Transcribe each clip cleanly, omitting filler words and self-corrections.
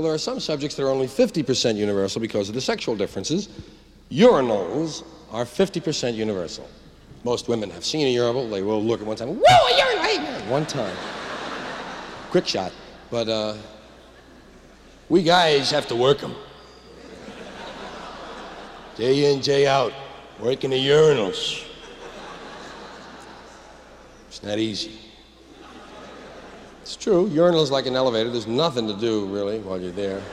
Well, there are some subjects that are only 50% universal because of the sexual differences. Urinals are 50% universal. Most women have seen a urinal. They will look at one time, whoa, a urinal! Hey! One time. Quick shot. But we guys have to work them. Day in, day out, working the urinals. It's not easy. It's true, urinal's like an elevator. There's nothing to do, really, while you're there.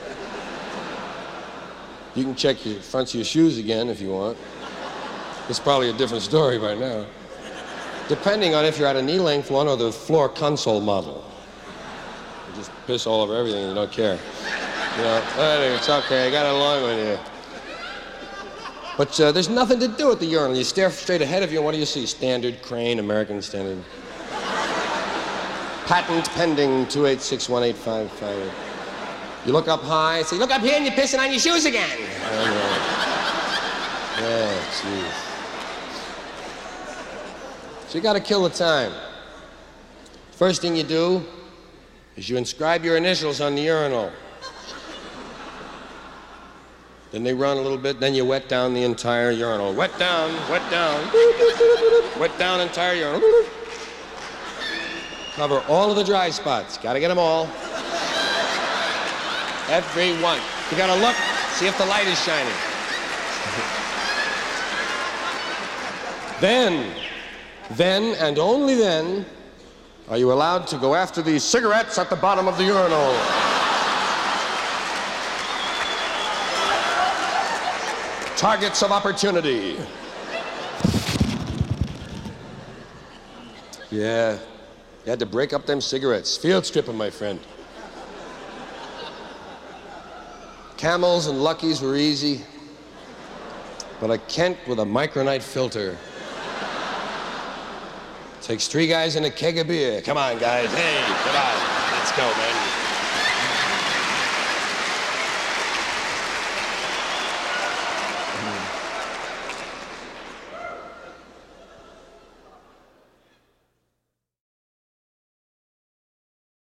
You can check your fronts of your shoes again if you want. It's probably a different story by now. Depending on if you're at a knee-length one or the floor console model. You just piss all over everything and you don't care. You know, it's okay, I got along with you. But there's nothing to do at the urinal. You stare straight ahead of you, and what do you see? Standard, Crane, American Standard. Patent pending 2861855. You look up high, say, look up here, and you're pissing on your shoes again. Yeah, jeez. So you gotta kill the time. First thing you do is you inscribe your initials on the urinal. Then they run a little bit, then you wet down the entire urinal. Wet down, wet down. Wet down entire urinal. Cover all of the dry spots. Gotta get them all. Every one. You gotta look, see if the light is shining. Then, and only then, are you allowed to go after the cigarettes at the bottom of the urinal. Targets of opportunity. Yeah, you had to break up them cigarettes. Field stripping, my friend. Camels and Luckies were easy, but a Kent with a Micronite filter. Takes 3 guys and a keg of beer. Come on, guys. Hey, come on. Let's go, man.